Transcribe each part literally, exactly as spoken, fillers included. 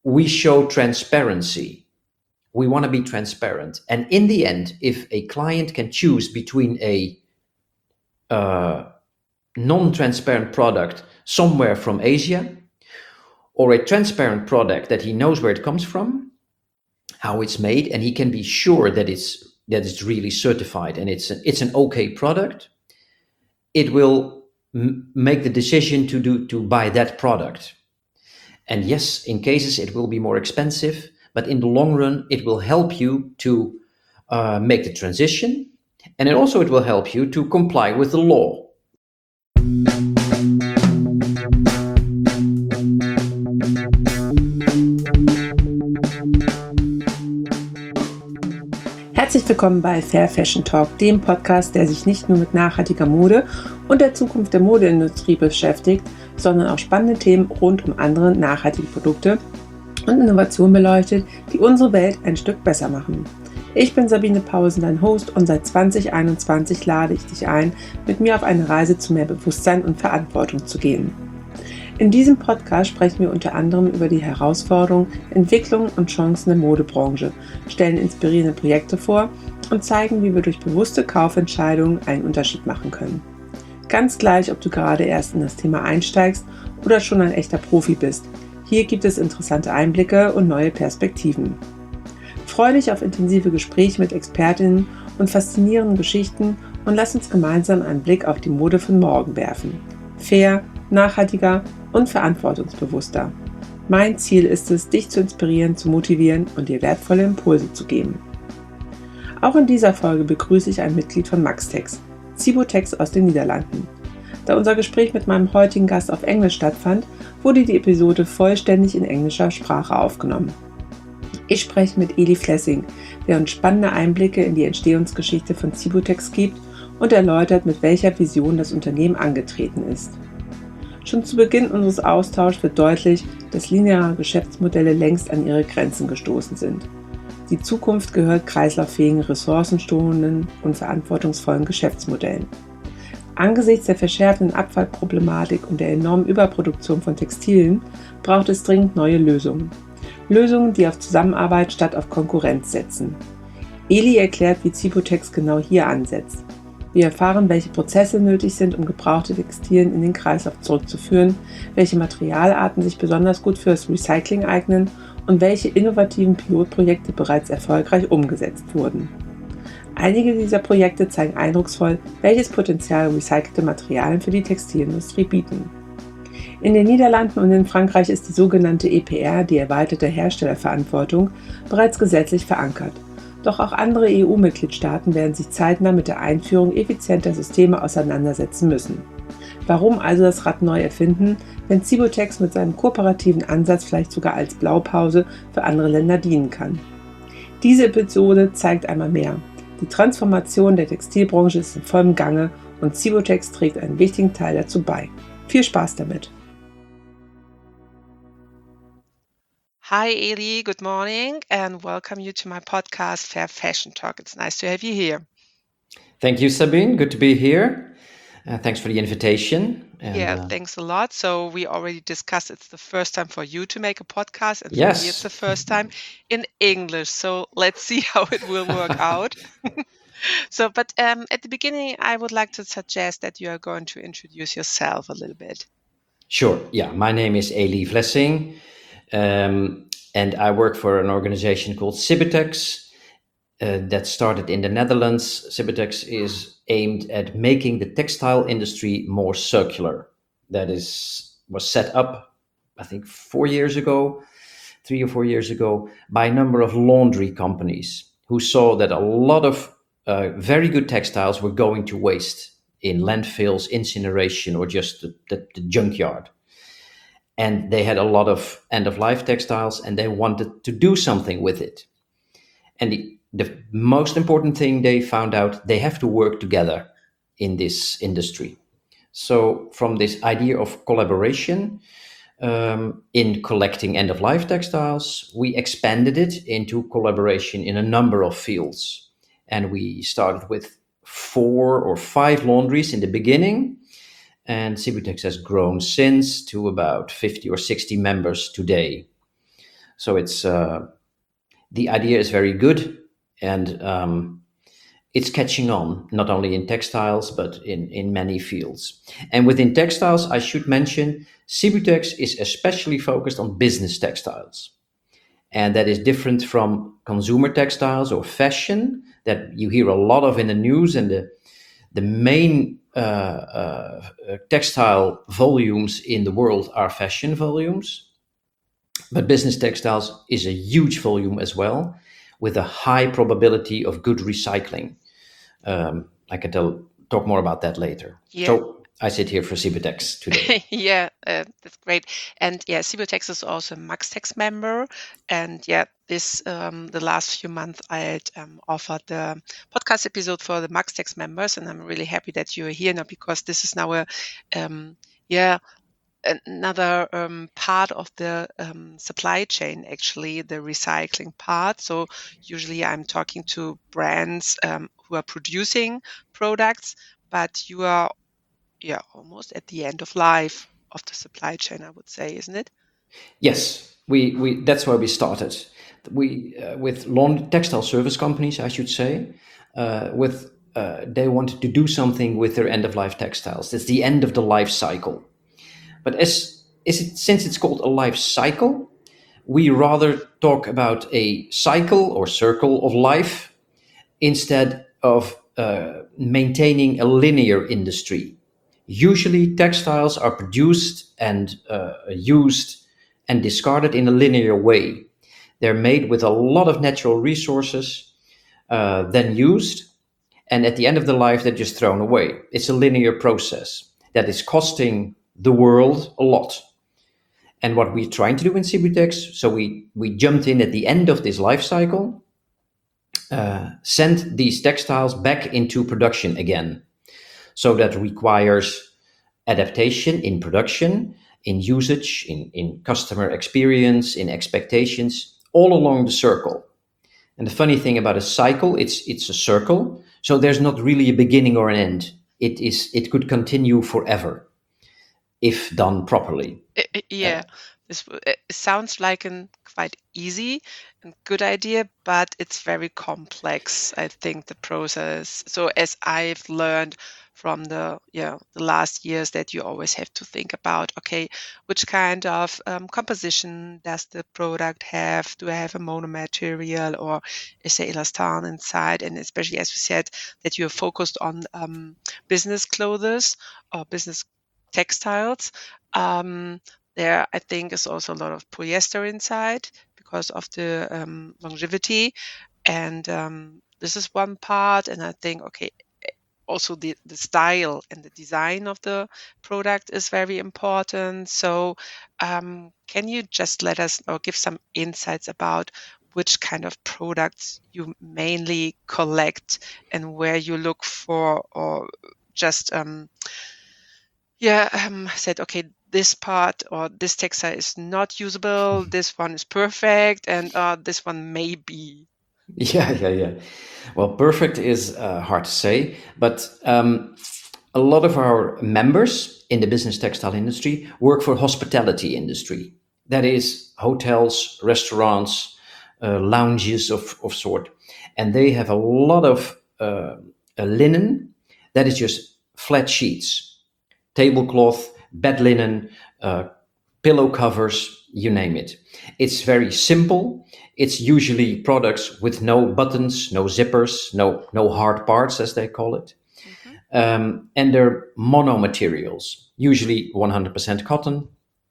we show transparency. We want to be transparent. And in the end, if a client can choose between a uh, non-transparent product somewhere from Asia or a transparent product that he knows where it comes from, how it's made, and he can be sure that it's that it's really certified and it's an, it's an okay product, it will m- make the decision to do to buy that product. And yes, in cases it will be more expensive, but in the long run, it will help you to uh, make the transition, and it also it will help you to comply with the law. Herzlich willkommen bei Fair Fashion Talk, dem Podcast, der sich nicht nur mit nachhaltiger Mode und der Zukunft der Modeindustrie beschäftigt, sondern auch spannende Themen rund um andere nachhaltige Produkte und Innovationen beleuchtet, die unsere Welt ein Stück besser machen. Ich bin Sabine Pausen, dein Host, und seit zwanzig einundzwanzig lade ich dich ein, mit mir auf eine Reise zu mehr Bewusstsein und Verantwortung zu gehen. In diesem Podcast sprechen wir unter anderem über die Herausforderungen, Entwicklungen und Chancen der Modebranche, stellen inspirierende Projekte vor und zeigen, wie wir durch bewusste Kaufentscheidungen einen Unterschied machen können. Ganz gleich, ob du gerade erst in das Thema einsteigst oder schon ein echter Profi bist. Hier gibt es interessante Einblicke und neue Perspektiven. Freue dich auf intensive Gespräche mit Expertinnen und faszinierenden Geschichten und lass uns gemeinsam einen Blick auf die Mode von morgen werfen. Fair, nachhaltiger und verantwortungsbewusster. Mein Ziel ist es, dich zu inspirieren, zu motivieren und dir wertvolle Impulse zu geben. Auch in dieser Folge begrüße ich ein Mitglied von Maxtex, Cibotex aus den Niederlanden. Da unser Gespräch mit meinem heutigen Gast auf Englisch stattfand, wurde die Episode vollständig in englischer Sprache aufgenommen. Ich spreche mit Eli Flessing, der uns spannende Einblicke in die Entstehungsgeschichte von Cibotex gibt und erläutert, mit welcher Vision das Unternehmen angetreten ist. Schon zu Beginn unseres Austauschs wird deutlich, dass lineare Geschäftsmodelle längst an ihre Grenzen gestoßen sind. Die Zukunft gehört kreislauffähigen, ressourcenschonenden und verantwortungsvollen Geschäftsmodellen. Angesichts der verschärfenden Abfallproblematik und der enormen Überproduktion von Textilien braucht es dringend neue Lösungen. Lösungen, die auf Zusammenarbeit statt auf Konkurrenz setzen. Eli erklärt, wie Cibotex genau hier ansetzt. Wir erfahren, welche Prozesse nötig sind, um gebrauchte Textilien in den Kreislauf zurückzuführen, welche Materialarten sich besonders gut für das Recycling eignen und welche innovativen Pilotprojekte bereits erfolgreich umgesetzt wurden. Einige dieser Projekte zeigen eindrucksvoll, welches Potenzial recycelte Materialien für die Textilindustrie bieten. In den Niederlanden und in Frankreich ist die sogenannte E P R, die erweiterte Herstellerverantwortung, bereits gesetzlich verankert. Doch auch andere E U-Mitgliedstaaten werden sich zeitnah mit der Einführung effizienter Systeme auseinandersetzen müssen. Warum also das Rad neu erfinden, wenn Cibotex mit seinem kooperativen Ansatz vielleicht sogar als Blaupause für andere Länder dienen kann? Diese Episode zeigt einmal mehr. Die Transformation der Textilbranche ist in vollem Gange und Cibotex trägt einen wichtigen Teil dazu bei. Viel Spaß damit! Hi Eli, good morning and welcome you to my podcast Fair Fashion Talk. It's nice to have you here. Thank you, Sabine. Good to be here. Uh, thanks for the invitation. And, yeah, uh, thanks a lot. So we already discussed it's the first time for you to make a podcast, and for Yes. me it's the first time in English. So let's see how it will work out. So, but um, at the beginning, I would like to suggest that you are going to introduce yourself a little bit. Sure. Yeah, my name is Eli Flessing, um, and I work for an organization called Cibotex uh, that started in the Netherlands. Cibotex is aimed at making the textile industry more circular. That is was set up, I think, four years ago, three or four years ago, by a number of laundry companies who saw that a lot of uh, very good textiles were going to waste in landfills, incineration, or just the, the, the junkyard. And they had a lot of end-of-life textiles, and they wanted to do something with it. And the, the most important thing they found out, they have to work together in this industry. So from this idea of collaboration um, in collecting end-of-life textiles, we expanded it into collaboration in a number of fields. And we started with four or five laundries in the beginning, and Cibotex has grown since to about fifty or sixty members today. So it's uh, the idea is very good, and um, it's catching on not only in textiles but in in many fields. And within textiles, I should mention Sibutex is especially focused on business textiles, and that is different from consumer textiles or fashion that you hear a lot of in the news. And the the main uh, uh, textile volumes in the world are fashion volumes, but business textiles is a huge volume as well, with a high probability of good recycling. Um, I can tell, talk more about that later. Yeah. So I sit here for Sibutex today. Yeah, uh, that's great. And yeah, Sibutex is also a MaxTex member. And yeah, this um, the last few months I had um, offered the podcast episode for the MaxTex members, and I'm really happy that you are here now, because this is now a um, yeah another um, part of the um, supply chain, actually, the recycling part. So usually I'm talking to brands um, who are producing products, but you are yeah almost at the end of life of the supply chain, I would say, isn't it? Yes, we, we that's where we started. We uh, with lawn textile service companies, I should say, uh, with uh, they wanted to do something with their end of life textiles. That's the end of the life cycle. But as is it since it's called a life cycle, we rather talk about a cycle or circle of life instead of uh, maintaining a linear industry. Usually, textiles are produced and uh, used and discarded in a linear way. They're made with a lot of natural resources, uh, then used, and at the end of the life, they're just thrown away. It's a linear process that is costing the world a lot. And what we're trying to do in Sibutex, so we, we jumped in at the end of this life cycle, uh, send these textiles back into production again. So that requires adaptation in production, in usage, in, in customer experience, in expectations, all along the circle. And the funny thing about a cycle, it's it's a circle, so there's not really a beginning or an end. It is it could continue forever if done properly. I- I- yeah, this w- it sounds like a quite easy and good idea, but it's very complex, I think, the process. So as I've learned from the yeah the last years, that you always have to think about, okay, which kind of um, composition does the product have? Do I have a monomaterial, or is there elastan inside? And especially, as we said, that you're focused on um, business clothes or business textiles. Um, there, I think, is also a lot of polyester inside because of the um, longevity, and um, this is one part. And I think, okay, also the, the style and the design of the product is very important. So, um, can you just let us or give some insights about which kind of products you mainly collect and where you look for, or just um, yeah, um, said, okay, this part or this textile is not usable, this one is perfect, and uh, this one may be. Yeah, yeah, yeah. Well, perfect is uh, hard to say, but um, a lot of our members in the business textile industry work for hospitality industry. That is hotels, restaurants, uh, lounges of, of sort. And they have a lot of uh, uh, linen that is just flat sheets, tablecloth, bed linen, uh, pillow covers, you name it. It's very simple. It's usually products with no buttons, no zippers, no no hard parts, as they call it. Mm-hmm. Um, and they're monomaterials, usually one hundred percent cotton.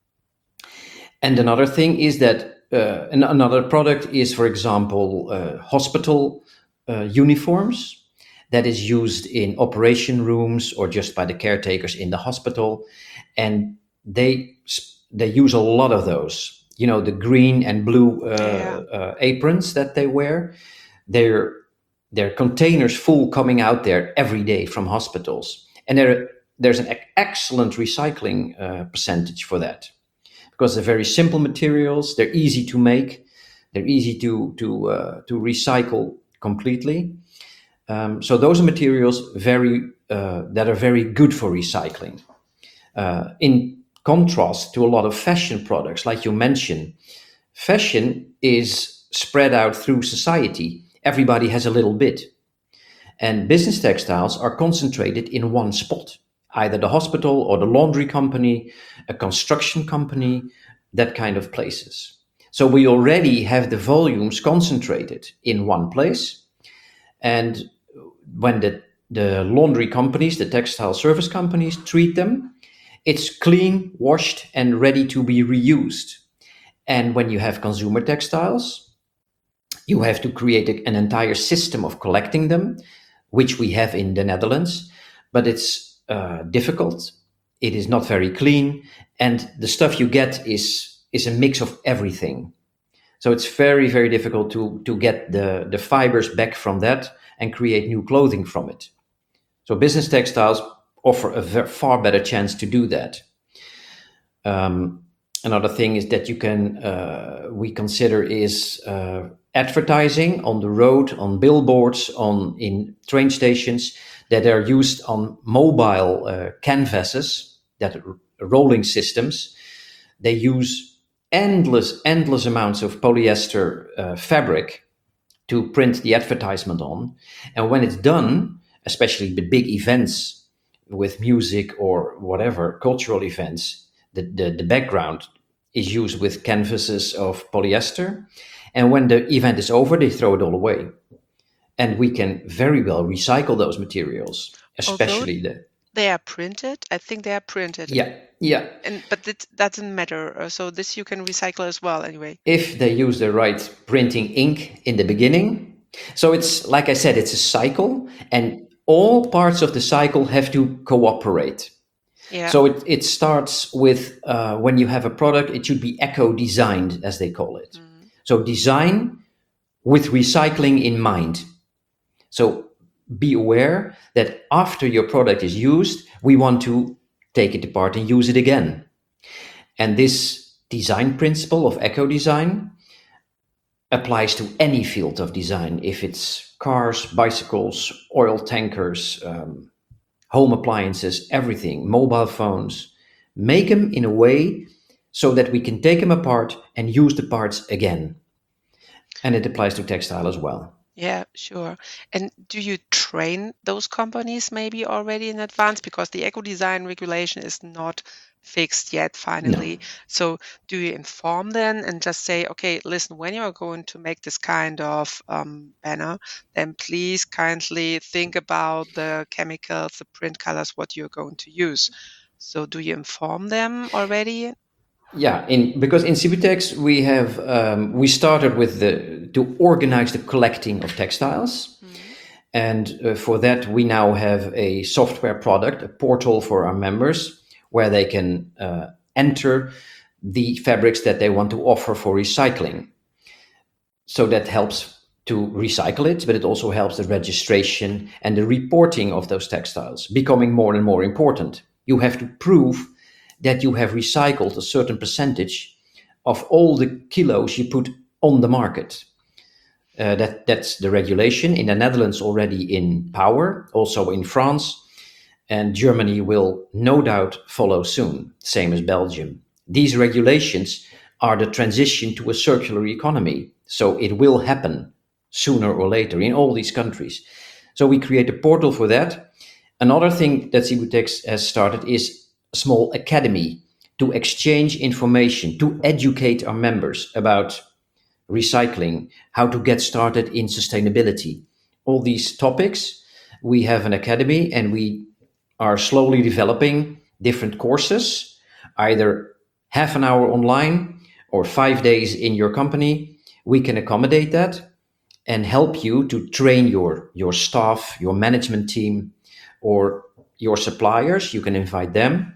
And another thing is that uh, an, another product is, for example, uh, hospital uh, uniforms that is used in operation rooms or just by the caretakers in the hospital. And they they use a lot of those. You know, the green and blue uh, Yeah. uh, aprons that they wear. They're they're containers full coming out there every day from hospitals, and there there's an e- excellent recycling uh, percentage for that, because they're very simple materials. They're easy to make. They're easy to to uh, to recycle completely. Um, so those are materials very uh, that are very good for recycling. Uh, in contrast to a lot of fashion products, like you mentioned, Fashion is spread out through society. Everybody has a little bit. And business textiles are concentrated in one spot, either the hospital or the laundry company, a construction company, that kind of places. So we already have the volumes concentrated in one place. And when the, the laundry companies, the textile service companies treat them, it's clean, washed, and ready to be reused. And when you have consumer textiles, you have to create a, an entire system of collecting them, which we have in the Netherlands, but it's uh, difficult. It is not very clean, and the stuff you get is is a mix of everything. So it's very, very difficult to to get the the fibers back from that and create new clothing from it. So business textiles offer a ver- far better chance to do that. Um, another thing is that you can uh, we consider is uh, advertising on the road, on billboards, on in train stations that are used on mobile uh, canvases, that are rolling systems. They use endless, endless amounts of polyester uh, fabric to print the advertisement on. And when it's done, especially with big events with music or whatever, cultural events, the, the, the background is used with canvases of polyester. And when the event is over, they throw it all away. And we can very well recycle those materials, especially Although the. they are printed, I think they are printed. Yeah, yeah. And but it doesn't matter. uh, So this you can recycle as well anyway. If they use the right printing ink in the beginning. So it's, like I said, it's a cycle, and all parts of the cycle have to cooperate. Yeah. So it, it starts with uh, when you have a product, it should be eco-designed, as they call it. Mm. So design with recycling in mind. So be aware that after your product is used, we want to take it apart and use it again. And this design principle of eco-design applies to any field of design, if it's cars, bicycles, oil tankers, um, home appliances, everything, mobile phones. Make them in a way so that we can take them apart and use the parts again. And it applies to textile as well. Yeah, sure. And do you train those companies maybe already in advance? Because the eco design regulation is not fixed yet finally. No. So do you inform them and just say, okay, listen, when you're going to make this kind of um, banner, then please kindly think about the chemicals, the print colors, what you're going to use. So do you inform them already? Yeah, in because in Cibitex we have um, we started with the to organize the collecting of textiles, Mhm. and uh, for that we now have a software product, a portal for our members, where they can uh, enter the fabrics that they want to offer for recycling. So that helps to recycle it, but it also helps the registration and the reporting of those textiles, becoming more and more important. You have to prove that you have recycled a certain percentage of all the kilos you put on the market. Uh, that that's the regulation in the Netherlands already in power, also in France, and Germany will no doubt follow soon, same as Belgium. These regulations are the transition to a circular economy, so it will happen sooner or later in all these countries. So we create a portal for that. Another thing that Cibitex has started is a small academy to exchange information, to educate our members about recycling, how to get started in sustainability. All these topics, we have an academy, and we are slowly developing different courses, either half an hour online or five days in your company. We can accommodate that and help you to train your, your staff, your management team, or your suppliers. You can invite them.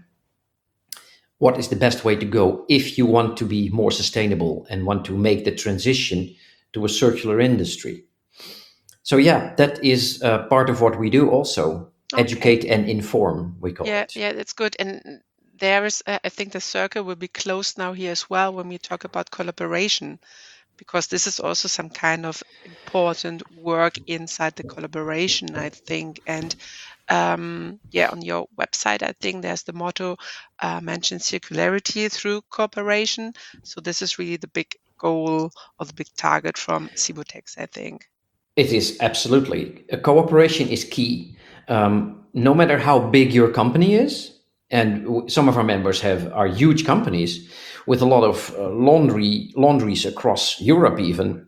What is the best way to go if you want to be more sustainable and want to make the transition to a circular industry? So yeah, that is uh, part of what we do also. Okay. Educate and inform, we call Yeah, it. yeah, that's good. And there is, uh, I think the circle will be closed now here as well when we talk about collaboration, because this is also some kind of important work inside the collaboration, I think. And um, yeah, on your website, I think there's the motto uh, mentioned circularity through cooperation. So this is really the big goal or the big target from Sibutex, I think. It is absolutely. A cooperation is key. Um, no matter how big your company is, and w- some of our members have are huge companies with a lot of uh, laundry laundries across Europe, even.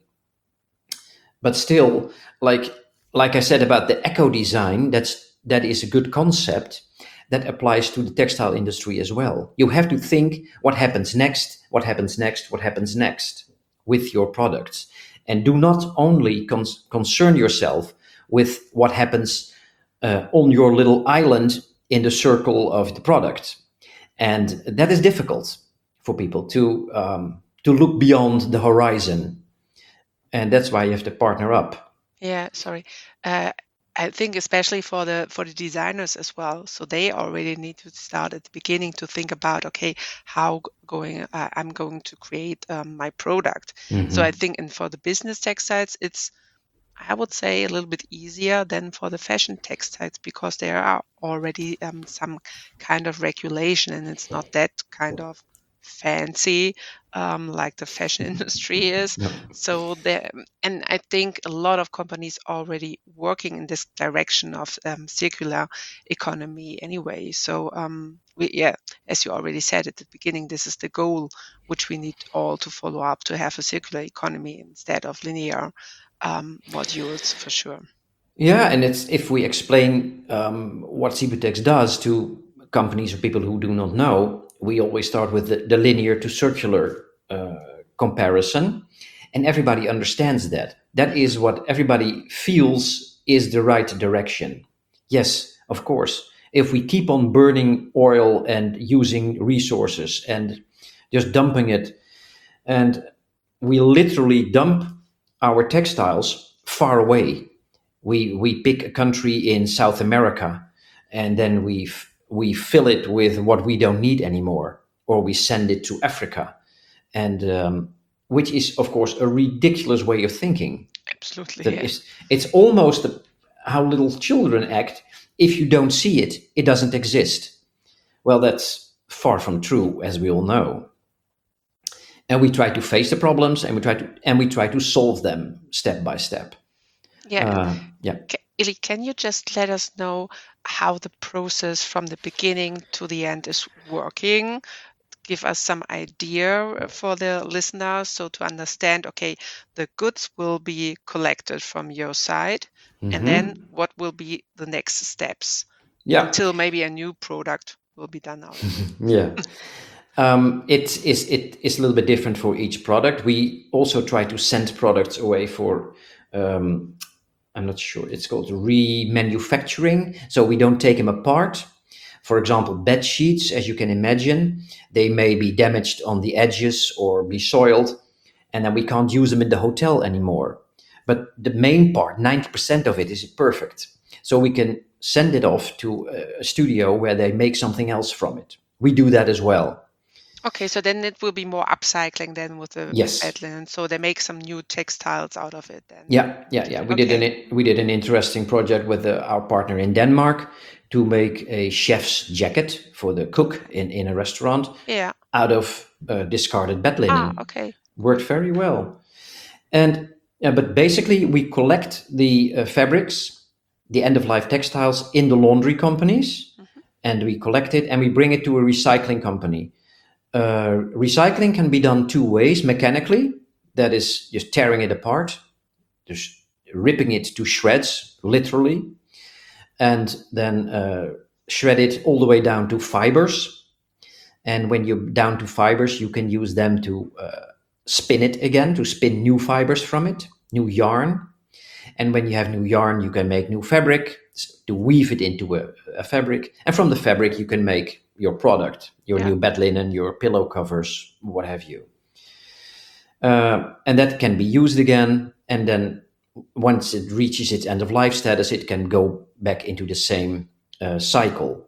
But still, like like I said about the eco design, that's that is a good concept that applies to the textile industry as well. You have to think what happens next, what happens next, what happens next with your products, and do not only con- concern yourself with what happens uh, on your little island in the circle of the product, and that is difficult for people to um, to look beyond the horizon, and that's why you have to partner up. Yeah, sorry. Uh, I think especially for the for the designers as well. So they already need to start at the beginning to think about, okay, how g- going uh, I'm going to create um, my product. So I Mhm. think, and for the business textiles, it's I would say a little bit easier than for the fashion textiles because there are already um, some kind of regulation, and it's not that kind of fancy um, like the fashion industry is. No. So there, and I think a lot of companies already working in this direction of um, circular economy anyway. So um, we, yeah, as you already said at the beginning, this is the goal which we need all to follow up to have a circular economy instead of linear um, modules for sure. Yeah, and it's if we explain um, what Cibutex does to companies or people who do not know, we always start with the, the linear to circular uh, comparison, and everybody understands that. That is what everybody feels is the right direction. Yes, of course. If we keep on burning oil and using resources and just dumping it, and we literally dump our textiles far away. We we pick a country in South America, and then we f- we fill it with what we don't need anymore, or we send it to Africa, and um, which is of course a ridiculous way of thinking. Absolutely, That yeah. is, it's almost a, how little children act. If you don't see it, it doesn't exist. Well, that's far from true, as we all know. And we try to face the problems, and we try to and we try to solve them step by step. Yeah, and Uh, yeah. ca- Ili, can you just let us know how the process from the beginning to the end is working? Give us some idea for the listeners so to understand, okay, the goods will be collected from your side, and then Hmm. what will be the next steps Yeah. until maybe a new product will be done out of it. Yeah. Um, it is it is a little bit different for each product. We also try to send products away for um, I'm not sure it's called remanufacturing. So we don't take them apart. For example, bed sheets, as you can imagine, they may be damaged on the edges or be soiled, and then we can't use them in the hotel anymore. But the main part, ninety percent of it, is perfect. So we can send it off to a studio where they make something else from it. We do that as well. Okay, so then it will be more upcycling than with the Yes. bed linen. So they make some new textiles out of it then. Yeah, yeah, yeah. We did Okay. an we did an interesting project with uh, our partner in Denmark to make a chef's jacket for the cook in, in a restaurant Yeah. out of uh, discarded bed linen. Ah, okay. Worked very well. And yeah, but basically we collect the uh, fabrics, the end of life textiles in the laundry companies, Mhm. and we collect it and we bring it to a recycling company. Uh, recycling can be done two ways: mechanically, that is just tearing it apart, just ripping it to shreds, literally, and then uh, shred it all the way down to fibers. And when you're down to fibers, you can use them to uh, spin it again, to spin new fibers from it, new yarn. And when you have new yarn, you can make new fabric, s- to weave it into a, a fabric. And from the fabric, you can make your product, your Yeah. new bed linen, your pillow covers, what have you. Uh, and that can be used again. And then once it reaches its end of life status, it can go back into the same uh, cycle.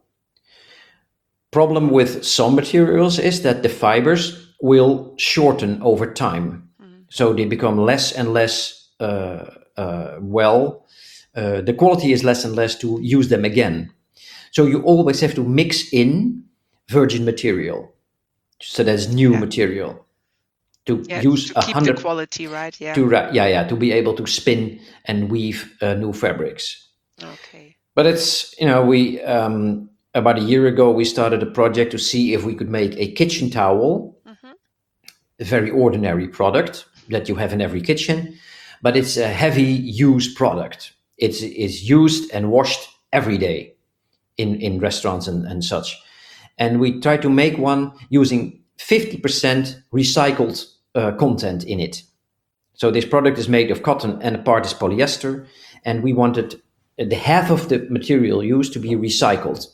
Problem with some materials is that the fibers will shorten over time. Mhm. So they become less and less uh, uh, well. Uh, the quality is less and less to use them again. So you always have to mix in virgin material. So that's new Yeah. material to Yeah, use to a keep the hundred quality, right? Yeah. to ra- yeah yeah to be able to spin and weave uh, new fabrics. Okay. But it's you know we um, about a year ago we started a project to see if we could make a kitchen towel, hmm a very ordinary product that you have in every kitchen, but it's a heavy use product. It's is used and washed every day in in restaurants and, and such. And we try to make one using fifty percent recycled uh, content in it. So this product is made of cotton and a part is polyester, and we wanted the half of the material used to be recycled.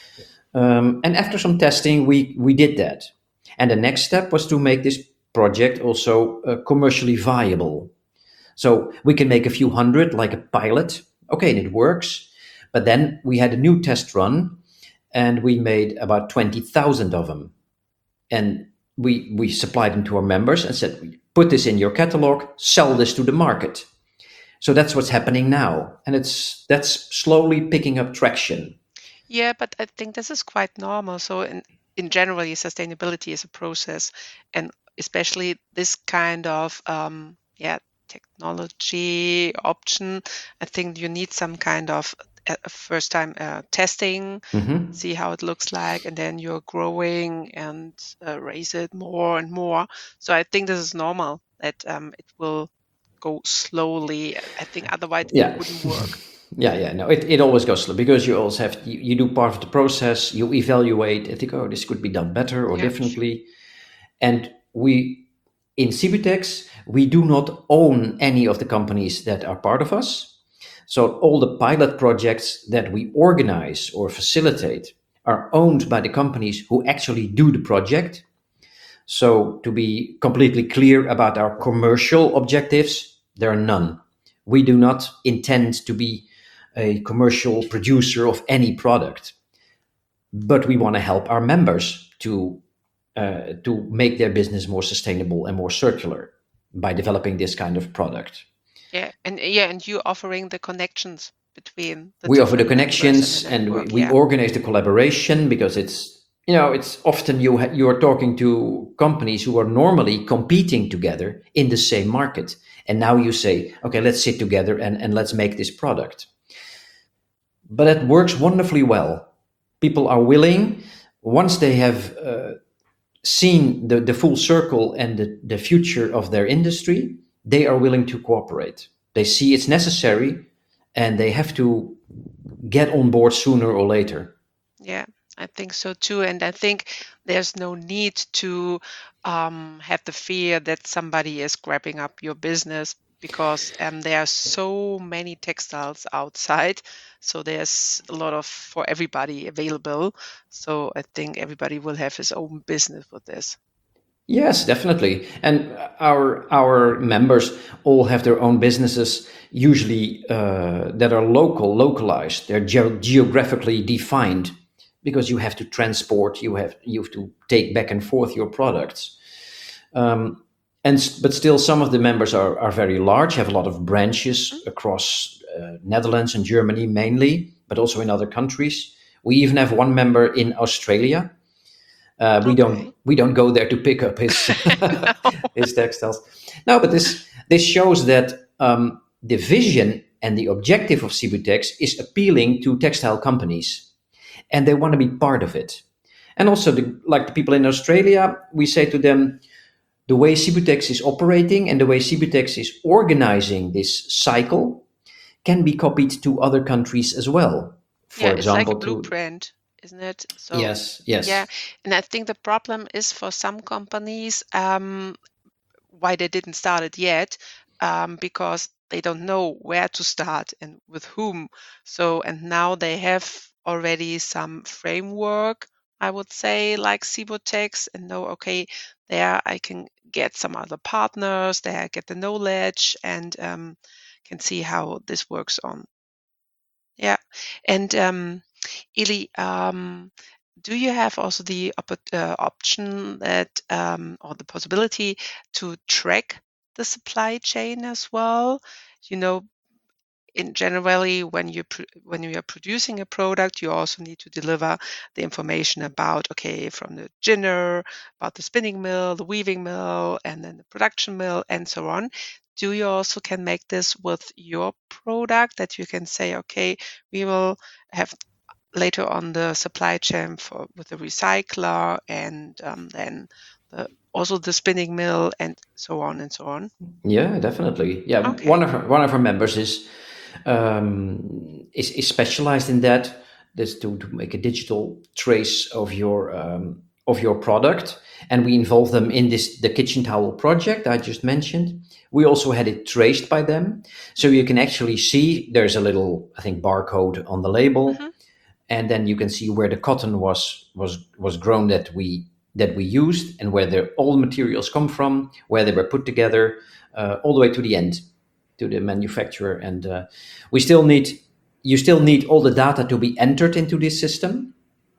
Um, and after some testing, we we did that. And the next step was to make this project also uh, commercially viable. So we can make a few hundred, like a pilot. Okay, and it works. But then we had a new test run, and we made about twenty thousand of them. And we we supplied them to our members and said, put this in your catalog, sell this to the market. So that's what's happening now, and it's that's slowly picking up traction. Yeah, but I think this is quite normal. So in in generally, sustainability is a process, and especially this kind of um, yeah technology option, I think you need some kind of uh, first time uh, testing, Hmm. see how it looks like, and then you're growing and uh, raise it more and more. So I think this is normal that um, it will go slowly. I think otherwise it Yeah. wouldn't work. Yeah, yeah, no, it, it always goes slow because you also have you, you do part of the process, you evaluate and think, oh, this could be done better or Yeah, sure. differently. And we in Cibutex, we do not own any of the companies that are part of us. So all the pilot projects that we organize or facilitate are owned by the companies who actually do the project. So to be completely clear about our commercial objectives, there are none. We do not intend to be a commercial producer of any product, but we want to help our members to uh, to make their business more sustainable and more circular by developing this kind of product. Yeah, and yeah, and you offering the connections between the We offer the different members and the connections and we, network. we Yeah, organize the collaboration because it's you know it's often you ha- you are talking to companies who are normally competing together in the same market, and now you say, okay, let's sit together and, and let's make this product. But it works wonderfully well. People are willing once they have uh, seen the, the full circle and the, the future of their industry, they are willing to cooperate. They see it's necessary and they have to get on board sooner or later. yeah, I think so too. And I think there's no need to um, have the fear that somebody is grabbing up your business because um, there are so many textiles outside. So there's a lot of for everybody available. So I think everybody will have his own business with this. Yes, definitely. And our our members all have their own businesses, usually uh, that are local, localized. They're ge- geographically defined because you have to transport, you have you have to take back and forth your products. Um, and s- but still, some of the members are are very large, have a lot of branches across uh, Netherlands and Germany mainly, but also in other countries. We even have one member in Australia. Uh, we don't Okay. we don't go there to pick up his No. his textiles. No, but this this shows that um, the vision and the objective of Cibutex is appealing to textile companies, and they want to be part of it. And also, the, like the people in Australia, we say to them, the way Cibutex is operating and the way Cibutex is organizing this cycle can be copied to other countries as well. Yeah, For it's like a example, to blueprint, isn't it? So, yes, yeah, yes, and I think the problem is for some companies, um, why they didn't start it yet, um, because they don't know where to start and with whom. So, and now they have already some framework, I would say, like Cibotex, and know, okay, there I can get some other partners, there I get the knowledge and um, can see how this works on. Yeah. And um, Eli, um, do you have also the oppo- uh, option that um, or the possibility to track the supply chain as well? You know, in generally, when you pro- when you are producing a product, you also need to deliver the information about, okay, from the ginner, about the spinning mill, the weaving mill, and then the production mill, and so on. Do you also can make this with your product, that you can say, okay, we will have later on the supply chain for with the recycler, and um, then the, also the spinning mill, and so on and so on? Yeah, definitely. Yeah, Okay. one of our, one of our members is um, is, is specialized in that. That's to, to make a digital trace of your um, of your product, and we involve them in this the kitchen towel project I just mentioned. We also had it traced by them, so you can actually see there's a little, I think, barcode on the label, Mhm. and then you can see where the cotton was was was grown that we that we used, and where the all materials come from, where they were put together, uh, all the way to the end, to the manufacturer. And uh, we still need you still need all the data to be entered into this system,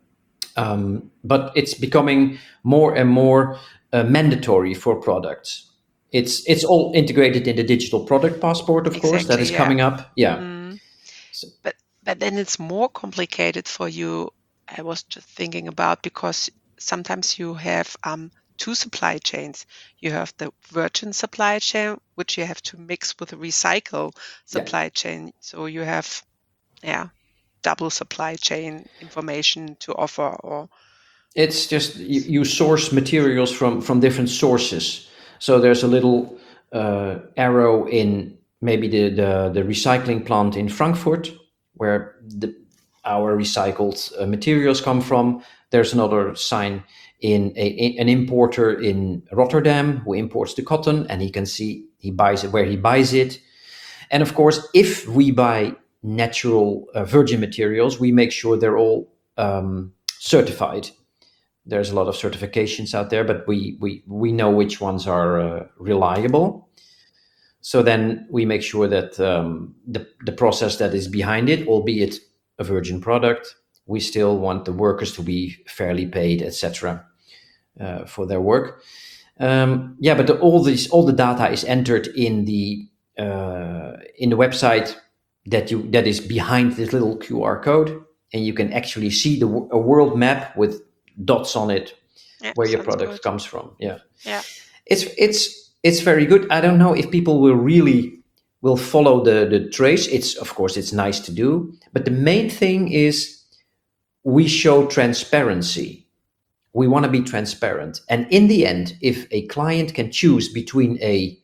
um, but it's becoming more and more uh, mandatory for products. It's it's all integrated in the digital product passport, of course, that Exactly, is yeah. coming up. Yeah. Mm. So, But but then it's more complicated for you. I was just thinking about, because sometimes you have um, two supply chains. You have the virgin supply chain, which you have to mix with the recycle yeah. supply chain. So you have, yeah, double supply chain information to offer. Or It's just you, you source materials from from different sources. So there's a little uh, arrow in maybe the, the the recycling plant in Frankfurt, where the, our recycled uh, materials come from. There's another sign in a, in an importer in Rotterdam who imports the cotton, and he can see he buys it where he buys it. And of course, if we buy natural uh, virgin materials, we make sure they're all um, certified. There's a lot of certifications out there, but we we we know which ones are uh, reliable. So then we make sure that um, the the process that is behind it, albeit a virgin product, we still want the workers to be fairly paid, et cetera, uh, for their work. Um, yeah, but the, all this all the data is entered in the uh, in the website that you that is behind this little Q R code, and you can actually see the a world map with dots on it yeah, where your sounds product good. comes from. Yeah, Yeah. it's it's it's very good. I don't know if people will really will follow the the trace. It's of course it's nice to do, but the main thing is we show transparency. We want to be transparent, and in the end, if a client can choose between a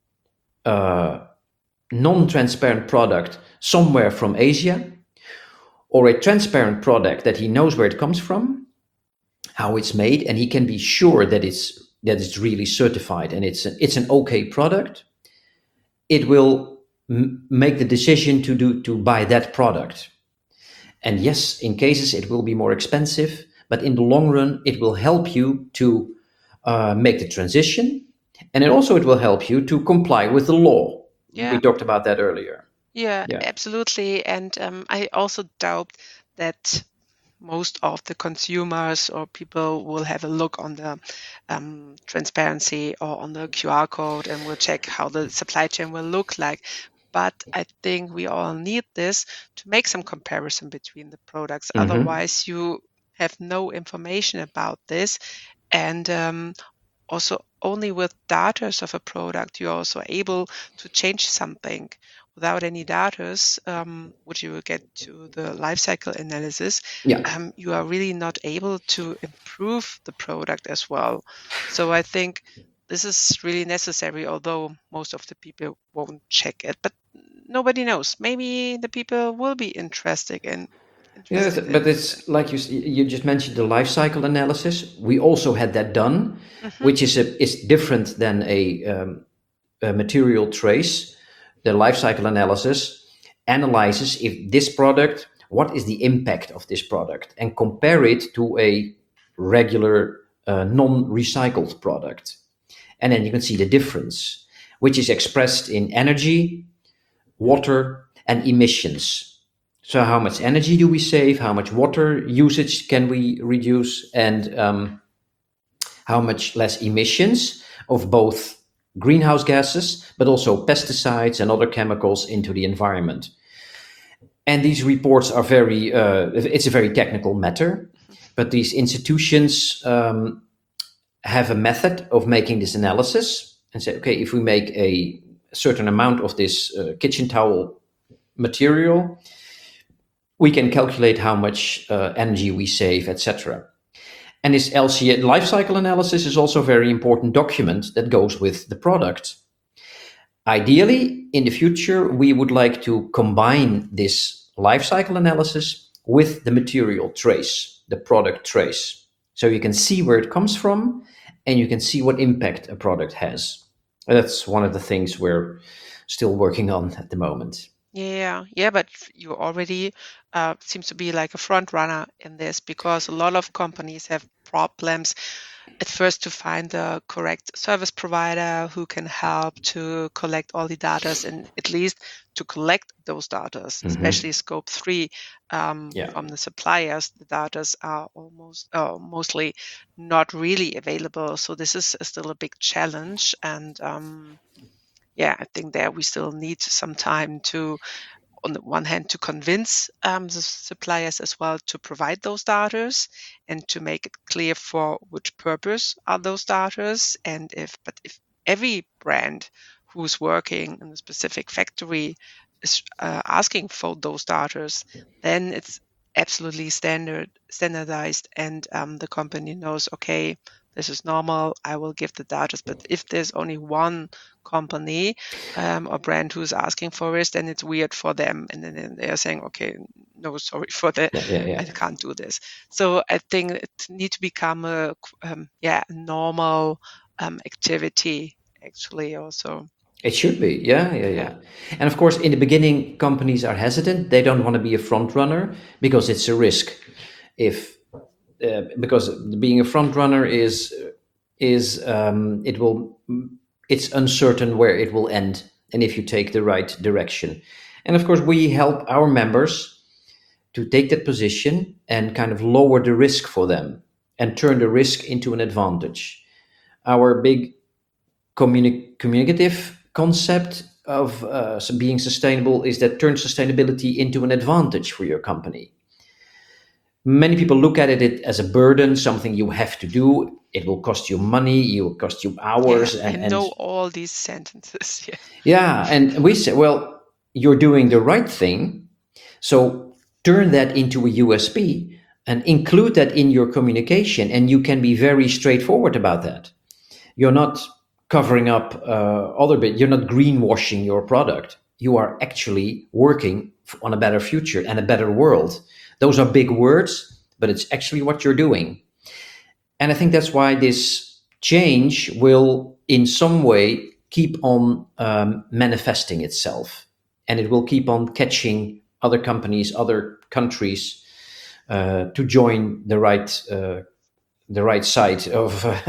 uh, non-transparent product somewhere from Asia or a transparent product that he knows where it comes from, how it's made, and he can be sure that it's that it's really certified and it's an, it's an okay product, it will m- make the decision to do to buy that product. And yes, in cases it will be more expensive, but in the long run it will help you to uh, make the transition, and it also it will help you to comply with the law. Yeah. We talked about that earlier. Yeah, Yeah. absolutely. And um, I also doubt that most of the consumers or people will have a look on the um, transparency or on the Q R code and will check how the supply chain will look like. But I think we all need this to make some comparison between the products. Mhm. Otherwise, you have no information about this. And um, also, only with data of a product, you're also able to change something. Without any data, um, which you will get to the life cycle analysis, Yeah. um, you are really not able to improve the product as well. So I think this is really necessary, although most of the people won't check it. But nobody knows. Maybe the people will be interested in Yes, interested but in it's like you s- you just mentioned the life cycle analysis. We also had that done, Mhm. which is a is different than a, um, a material trace. The life cycle analysis analyzes if this product, what is the impact of this product, and compare it to a regular uh, non-recycled product, and then you can see the difference, which is expressed in energy, water, and emissions. So how much energy do we save? How much water usage can we reduce? And um, how much less emissions of both greenhouse gases, but also pesticides and other chemicals into the environment. And these reports are very, uh, it's a very technical matter, but these institutions um, have a method of making this analysis and say, okay, if we make a certain amount of this uh, kitchen towel material, we can calculate how much uh, energy we save, et cetera. And this L C A life cycle analysis is also a very important document that goes with the product. Ideally, in the future, we would like to combine this life cycle analysis with the material trace, the product trace. So you can see where it comes from and you can see what impact a product has. And that's one of the things we're still working on at the moment. Yeah, yeah, but you already uh, seems to be like a front runner in this, because a lot of companies have problems at first to find the correct service provider who can help to collect all the data, and at least to collect those data, Mhm. especially scope three um, Yeah. from the suppliers. The data are almost uh, mostly not really available. So this is still a big challenge. And um, yeah, I think there we still need some time to, on the one hand, to convince um, the suppliers as well to provide those data and to make it clear for which purpose are those data. And if, but if every brand who's working in a specific factory is uh, asking for those data, then it's absolutely standard standardized, and um, the company knows, okay, this is normal, I will give the data. But if there's only one company um, or brand who's asking for it, then it's weird for them, and then then they're saying, okay, no, sorry for that, Yeah, yeah, yeah. I can't do this. So I think it needs to become a um, yeah a normal um, activity actually also. It should be, yeah, yeah, yeah. And of course, in the beginning, companies are hesitant. They don't want to be a front runner because it's a risk. If uh, because being a front runner is is um, it will it's uncertain where it will end and if you take the right direction. And of course, we help our members to take that position and kind of lower the risk for them and turn the risk into an advantage. Our big communi- communicative concept of uh, being sustainable is that turn sustainability into an advantage for your company. Many people look at it as a burden, something you have to do. It will cost you money, it will cost you hours. Yeah, and, I know and all these sentences. Yeah. yeah, and we say, well, you're doing the right thing. So turn that into a U S P and include that in your communication. And you can be very straightforward about that. You're not covering up uh, other bit. You're not greenwashing your product. You are actually working on a better future and a better world. Those are big words, but it's actually what you're doing. And I think that's why this change will, in some way, keep on um, manifesting itself. And it will keep on catching other companies, other countries uh, to join the right uh, the right side of uh,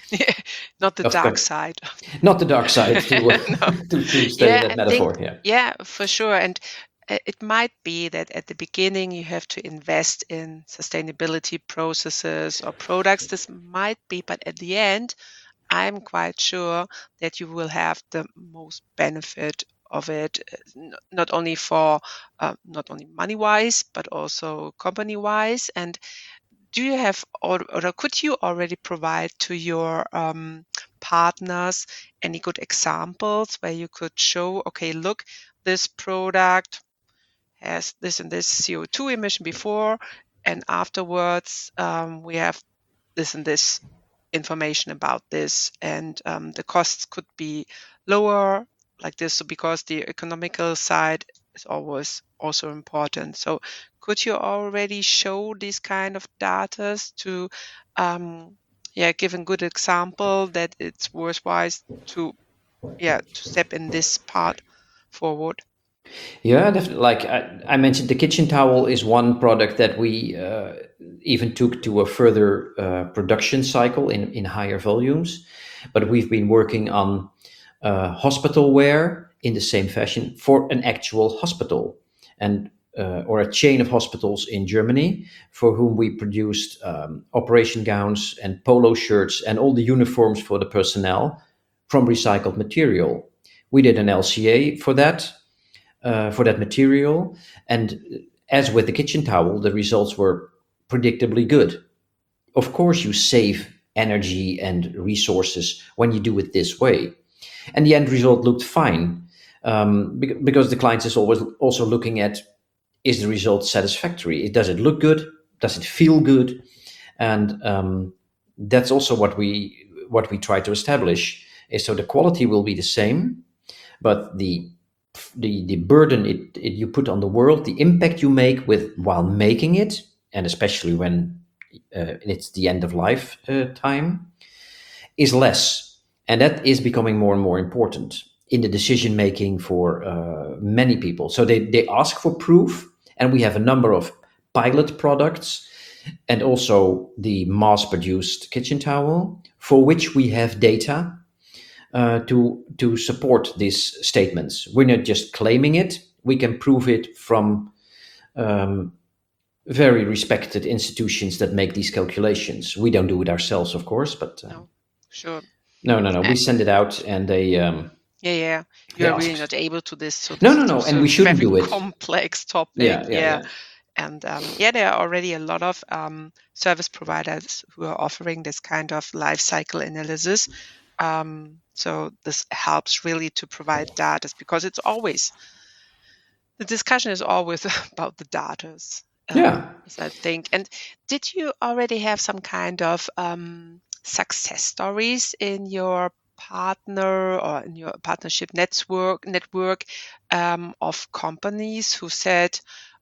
Not the of dark co- side. not the dark side to, uh, No. to, to stay Yeah, in that I metaphor. think, Yeah. yeah, for sure. And uh, it might be that at the beginning you have to invest in sustainability processes or products. This might be, but at the end, I'm quite sure that you will have the most benefit of it, uh, n- not only for uh, not only money wise, but also company wise. And do you have, or, or could you already provide to your um, partners any good examples where you could show, okay, look, this product has this and this C O two emission before, and afterwards um, we have this and this information about this, and um, the costs could be lower like this. So because the economical side is always also important. So could you already show these kind of data to um, yeah, give a good example that it's worthwhile to yeah to step in this part forward? Yeah, definitely. Like I, I mentioned, the kitchen towel is one product that we uh, even took to a further uh, production cycle in, in higher volumes. But we've been working on uh, hospital wear in the same fashion for an actual hospital and uh, or a chain of hospitals in Germany for whom we produced um, operation gowns and polo shirts and all the uniforms for the personnel from recycled material. We did an L C A for that. uh, for that material. And as with the kitchen towel, the results were predictably good. Of course, you save energy and resources when you do it this way. And the end result looked fine, um, because the client is always also looking at, is the result satisfactory? Does it look good? Does it feel good? And um, that's also what we what we try to establish. Is so the quality will be the same, but the the the burden it, it you put on the world, the impact you make with while making it, and especially when uh, it's the end of life uh, time, is less, and that is becoming more and more important in the decision making for uh, many people. So they they ask for proof, and we have a number of pilot products, and also the mass-produced kitchen towel, for which we have data uh, to to support these statements. We're not just claiming it; we can prove it from um, very respected institutions that make these calculations. We don't do it ourselves, of course, but uh, No, sure. no, no, no. We send it out, and they. Um, Yeah, yeah. they You're really ask. not able to this. So No, this no, is no, also and a we shouldn't very do it. complex topic. Yeah, yeah, yeah. yeah. And um, yeah, there are already a lot of um, service providers who are offering this kind of life cycle analysis. Um, so this helps really to provide data, because it's always, the discussion is always about the data. Um, Yeah. as I think. And did you already have some kind of um, success stories in your partner or in your partnership network network um, of companies who said,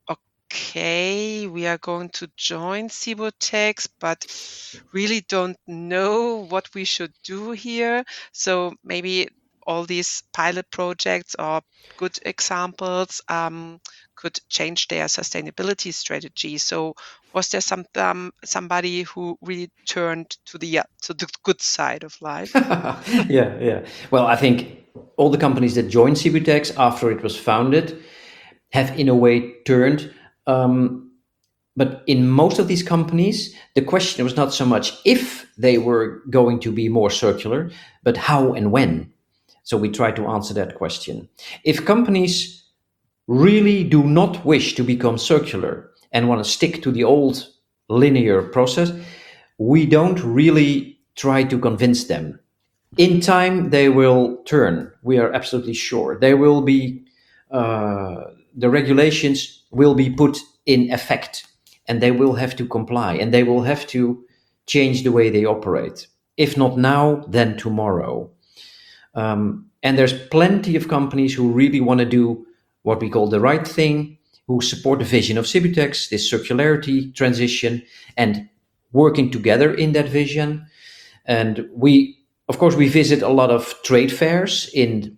okay, we are going to join Sibotex, but really don't know what we should do here? So maybe all these pilot projects or good examples um, could change their sustainability strategy. So was there some um, somebody who really turned to the uh, to the good side of life? yeah, yeah. Well, I think all the companies that joined Sibutex after it was founded have, in a way, turned. Um, but in most of these companies, the question was not so much if they were going to be more circular, but how and when. So we try to answer that question. If companies really do not wish to become circular and want to stick to the old linear process, we don't really try to convince them. In time, they will turn. We are absolutely sure. They will be, uh, the regulations will be put in effect, and they will have to comply, and they will have to change the way they operate. If not now, then tomorrow. Um, and there's plenty of companies who really want to do what we call the right thing, who support the vision of Sibutex, this circularity transition, and working together in that vision. And we, of course, we visit a lot of trade fairs in,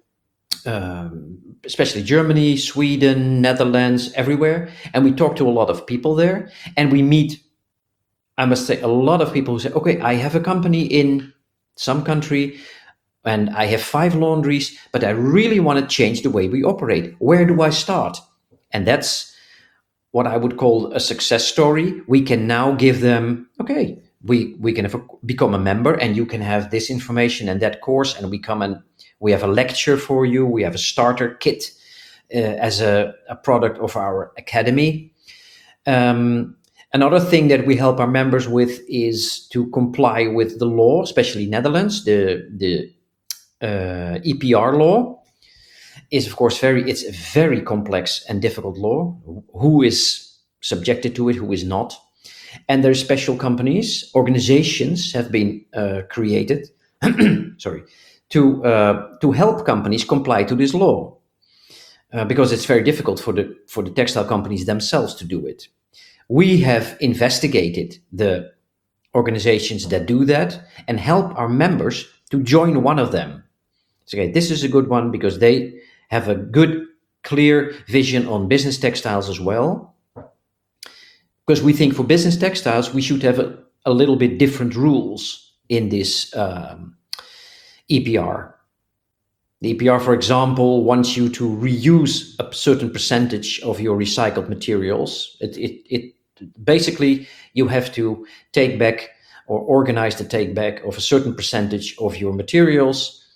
um, especially Germany, Sweden, Netherlands, everywhere. And we talk to a lot of people there. And we meet, I must say, a lot of people who say, okay, I have a company in some country and I have five laundries, but I really want to change the way we operate. Where do I start? And that's what I would call a success story. We can now give them, okay, we, we can have a, become a member, and you can have this information and that course, and we come and we have a lecture for you. We have a starter kit uh, as a, a product of our academy. Um, another thing that we help our members with is to comply with the law, especially Netherlands, the, the uh, E P R law. Is of course very, it's a very complex and difficult law. Who is subjected to it, who is not? And there's special companies, organizations have been uh, created, sorry, to uh, to help companies comply to this law, uh, because it's very difficult for the for the textile companies themselves to do it. We have investigated the organizations that do that and help our members to join one of them. So, okay, this is a good one because they have a good, clear vision on business textiles as well. Because we think for business textiles, we should have a, a little bit different rules in this um, E P R. The E P R, for example, wants you to reuse a certain percentage of your recycled materials. It, it, it basically, you have to take back or organize the take back of a certain percentage of your materials.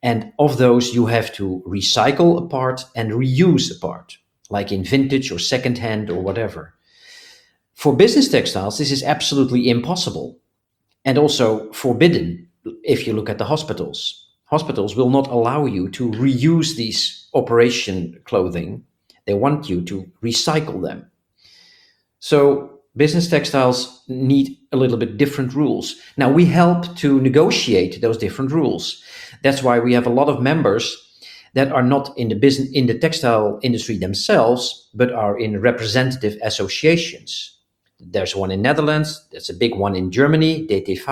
And of those, you have to recycle a part and reuse a part, like in vintage or secondhand or whatever. For business textiles, this is absolutely impossible and also forbidden if you look at the hospitals. Hospitals will not allow you to reuse these operation clothing. They want you to recycle them. So business textiles need a little bit different rules. Now, we help to negotiate those different rules. That's why we have a lot of members that are not in the business in the textile industry themselves, but are in representative associations. There's one in Netherlands. There's a big one in Germany, D T V.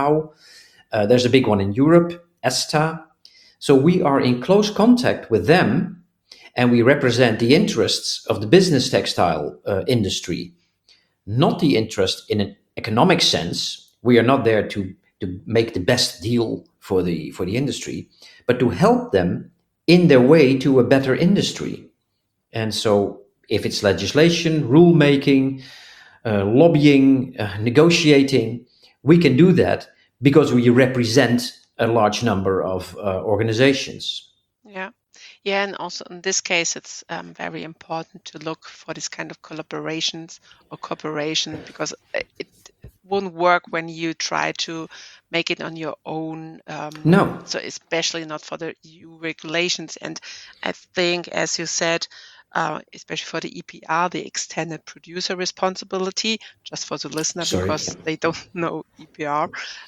Uh, there's a big one in Europe, ESTA. So we are in close contact with them, and we represent the interests of the business textile uh, industry, not the interest in an economic sense. We are not there to, to make the best deal for the for the industry, but to help them in their way to a better industry. And so if it's legislation, rulemaking, uh, lobbying, uh, negotiating, we can do that because we represent a large number of uh, organizations. Yeah. Yeah, and also in this case, it's um, very important to look for this kind of collaborations or cooperation, because it, it won't work when you try to make it on your own. Um, No. So especially not for the E U regulations. And I think, as you said, uh, especially for the E P R, the extended producer responsibility, just for the listener, Sorry. because they don't know E P R.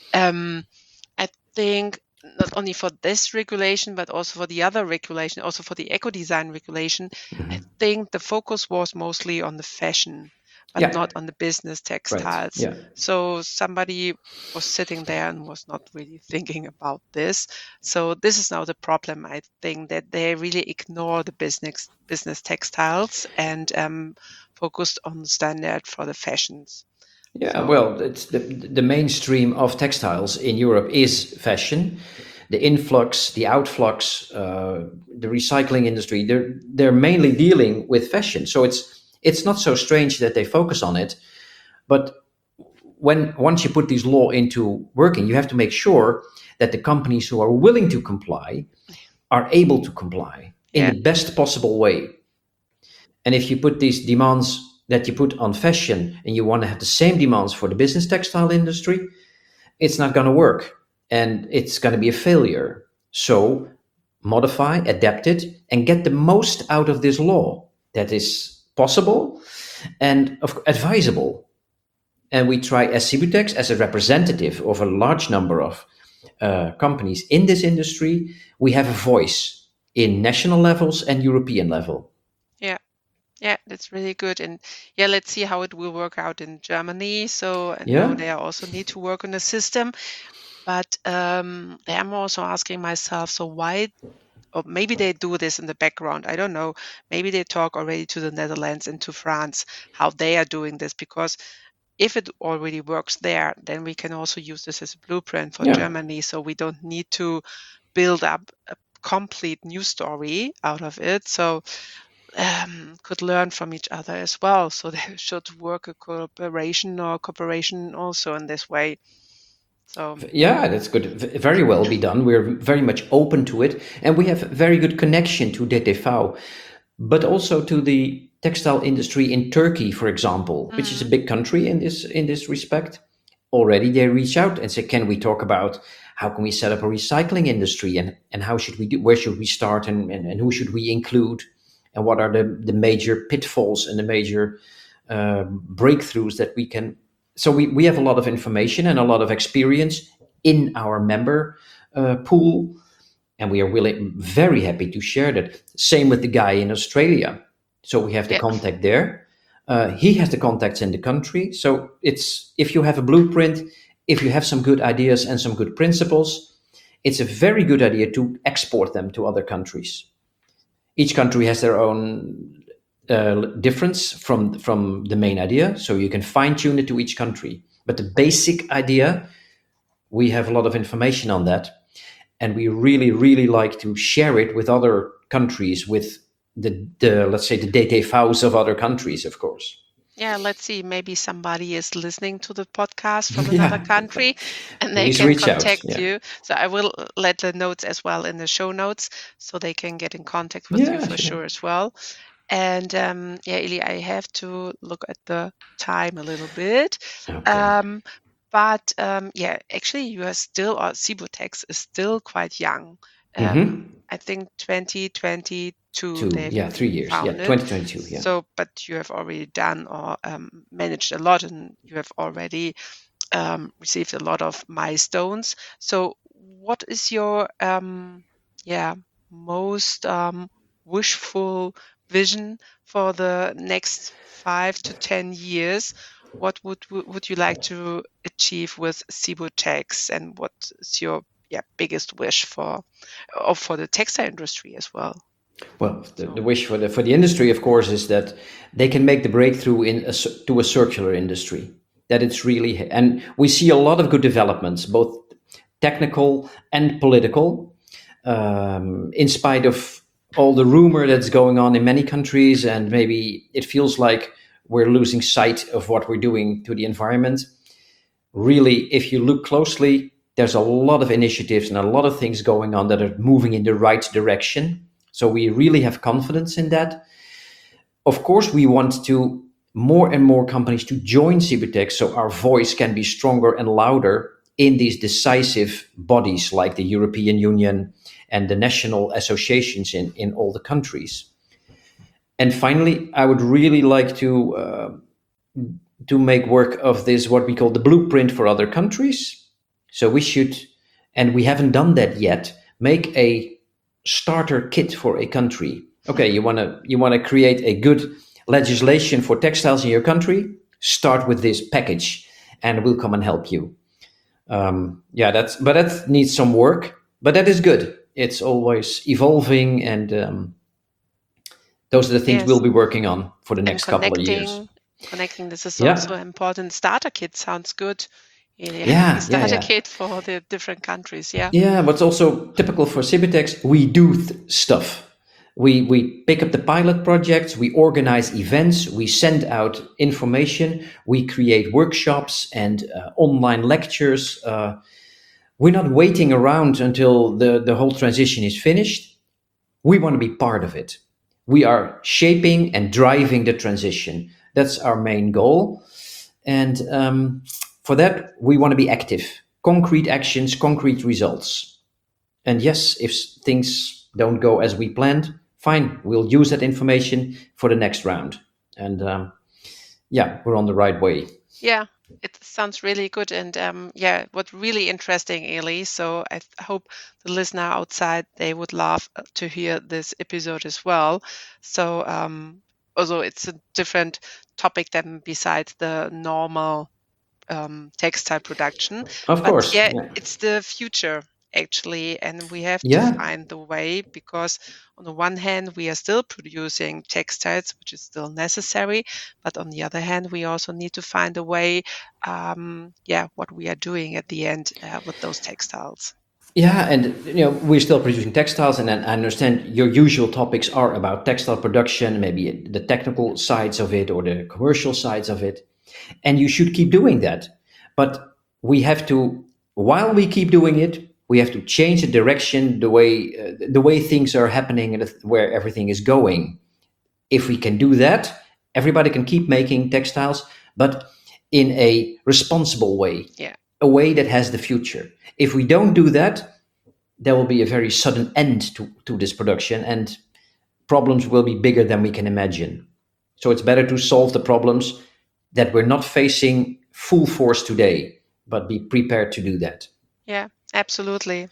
Um, I think not only for this regulation, but also for the other regulation, also for the eco-design regulation, Mhm. I think the focus was mostly on the fashion, but Yeah. not on the business textiles. Yeah. So somebody was sitting there and was not really thinking about this. So this is now the problem, I think, that they really ignore the business business textiles and um, focused on the standard for the fashions. Yeah, So- well, it's the the mainstream of textiles in Europe is fashion. The influx, the outflux, uh, the recycling industry, they're they're mainly dealing with fashion. So it's it's not so strange that they focus on it. But when once you put this law into working, you have to make sure that the companies who are willing to comply are able to comply in Yeah. the best possible way. And if you put these demands that you put on fashion and you want to have the same demands for the business textile industry, it's not going to work and it's going to be a failure. So modify, adapt it, and get the most out of this law that is possible and of, advisable. And we try as Cibutex, as a representative of a large number of uh, companies in this industry, we have a voice in national levels and European level. Yeah. Yeah, that's really good. And yeah, let's see how it will work out in Germany. So I know Yeah. they also need to work on the system. But um, I'm also asking myself, so why, or maybe they do this in the background. I don't know. Maybe they talk already to the Netherlands and to France, how they are doing this, because if it already works there, then we can also use this as a blueprint for Yeah. Germany. So we don't need to build up a complete new story out of it. So um, could learn from each other as well. So they should work a cooperation or cooperation also in this way. So Yeah, that's good. V- Very well be done. We're very much open to it, and we have a very good connection to D T V, but also to the textile industry in Turkey, for example, which is a big country in this in this respect. Already, they reach out and say, "Can we talk about how can we set up a recycling industry, and and how should we do? Where should we start, and and, and who should we include, and what are the the major pitfalls and the major uh, breakthroughs that we can." So we, we have a lot of information and a lot of experience in our member uh, pool, and we are willing, very happy to share that. Same with the guy in Australia. So we have the Yeah. contact there. Uh, he has the contacts in the country. So it's if you have a blueprint, if you have some good ideas and some good principles, it's a very good idea to export them to other countries. Each country has their own uh, difference from from the main idea, so you can fine tune it to each country. But the basic idea, we have a lot of information on that, and we really, really like to share it with other countries, with the, the let's say the D T V's of other countries, of course. Yeah, let's see. Maybe somebody is listening to the podcast from Yeah. another country and they Please can reach out. contact Yeah. you. So I will let the notes as well in the show notes so they can get in contact with you Yeah, for sure. sure as well. And um, yeah, Ili, I have to look at the time a little bit. Okay. Um, but um, yeah, actually, you are still, or Sibutex is still quite young. Um, Mm-hmm. I think twenty twenty-two Two, they've yeah, three years. Yeah, founded. twenty twenty-two. Yeah. So, but you have already done or um, managed a lot, and you have already um, received a lot of milestones. So, what is your um, yeah most um, wishful vision for the next five to ten years? What would would you like to achieve with Sibutex, and what is your yeah biggest wish for or for the textile industry as well? Well, the, the wish for the for the industry, of course, is that they can make the breakthrough in a, cir- to a circular industry. That it's really, and we see a lot of good developments, both technical and political, um, in spite of all the rumor that's going on in many countries, and maybe it feels like we're losing sight of what we're doing to the environment. Really, if you look closely, there's a lot of initiatives and a lot of things going on that are moving in the right direction. So we really have confidence in that. Of course, we want to more and more companies to join Sibutex so our voice can be stronger and louder in these decisive bodies like the European Union and the national associations in, in all the countries. And finally, I would really like to uh, to make work of this what we call the blueprint for other countries. So we should, and we haven't done that yet, make a starter kit for a country. Okay, you want to you want to create a good legislation for textiles in your country? Start with this package, and we'll come and help you. Um, yeah, that's but that needs some work, but that is good. It's always evolving, and um, those are the things Yes. we'll be working on for the And next couple of years. connecting, connecting. This is Yeah. also important. Starter kit sounds good. Yeah, Yeah, yeah, starter yeah. kit for the different countries. Yeah. Yeah, what's also typical for Sibutex, we do th- stuff. We we pick up the pilot projects, we organize events, we send out information, we create workshops and uh, online lectures. Uh, we're not waiting around until the, the whole transition is finished. We want to be part of it. We are shaping and driving the transition. That's our main goal. And um, for that, we want to be active. Concrete actions, concrete results. And yes, if s- things don't go as we planned, fine, we'll use that information for the next round. And um, yeah, we're on the right way. Yeah, it sounds really good. And um, yeah, what really interesting, Eli. So I th- hope the listener outside, they would love uh, to hear this episode as well. So um, although it's a different topic than besides the normal um, textile production. Of But course. yeah, Yeah. it's the future actually, and we have Yeah. to find the way, because on the one hand we are still producing textiles, which is still necessary, but on the other hand we also need to find a way, um, yeah, what we are doing at the end uh, with those textiles. Yeah, and you know we're still producing textiles, and then I understand your usual topics are about textile production, maybe the technical sides of it or the commercial sides of it, and you should keep doing that. But we have to, while we keep doing it, we have to change the direction, the way uh, the way things are happening, and the- where everything is going. If we can do that, everybody can keep making textiles, but in a responsible way, Yeah. a way that has the future. If we don't do that, there will be a very sudden end to, to this production, and problems will be bigger than we can imagine. So it's better to solve the problems that we're not facing full force today, but be prepared to do that. Yeah, absolutely.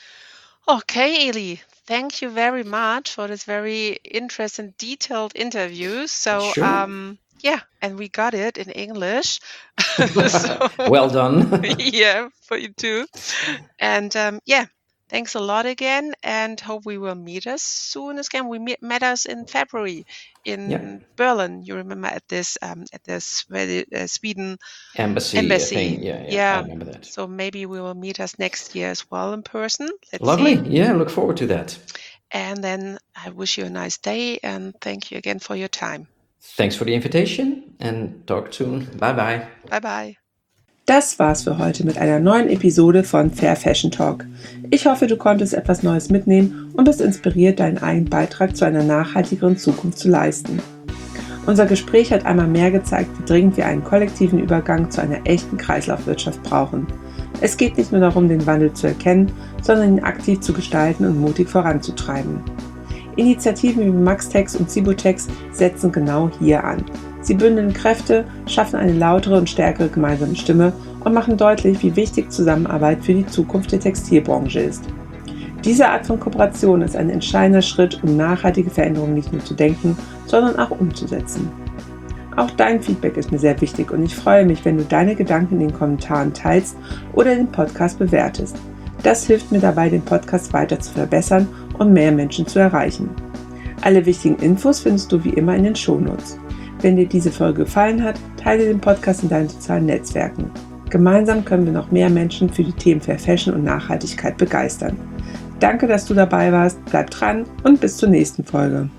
Okay, Eli, thank you very much for this very interesting, detailed interview. So, Sure. um, yeah, and we got it in English. So, Well done. yeah, for you too. And um, yeah, thanks a lot again, and hope we will meet us soon again. We met, met us in February in Yeah. Berlin. You remember at this um, at this uh, Sweden Embassy, embassy. thing. Yeah, yeah, Yeah. I remember that. So maybe we will meet us next year as well in person. Let's Lovely. see. Yeah, look forward to that. And then I wish you a nice day, and thank you again for your time. Thanks for the invitation. and talk soon. Bye bye. Bye bye. Das war's für heute mit einer neuen Episode von Fair Fashion Talk. Ich hoffe, du konntest etwas Neues mitnehmen und bist inspiriert, deinen eigenen Beitrag zu einer nachhaltigeren Zukunft zu leisten. Unser Gespräch hat einmal mehr gezeigt, wie dringend wir einen kollektiven Übergang zu einer echten Kreislaufwirtschaft brauchen. Es geht nicht nur darum, den Wandel zu erkennen, sondern ihn aktiv zu gestalten und mutig voranzutreiben. Initiativen wie Maxtex und Cibotex setzen genau hier an. Sie bündeln Kräfte, schaffen eine lautere und stärkere gemeinsame Stimme und machen deutlich, wie wichtig Zusammenarbeit für die Zukunft der Textilbranche ist. Diese Art von Kooperation ist ein entscheidender Schritt, um nachhaltige Veränderungen nicht nur zu denken, sondern auch umzusetzen. Auch dein Feedback ist mir sehr wichtig und ich freue mich, wenn du deine Gedanken in den Kommentaren teilst oder den Podcast bewertest. Das hilft mir dabei, den Podcast weiter zu verbessern und mehr Menschen zu erreichen. Alle wichtigen Infos findest du wie immer in den Shownotes. Wenn dir diese Folge gefallen hat, teile den Podcast in deinen sozialen Netzwerken. Gemeinsam können wir noch mehr Menschen für die Themen Fair Fashion und Nachhaltigkeit begeistern. Danke, dass du dabei warst, bleib dran und bis zur nächsten Folge.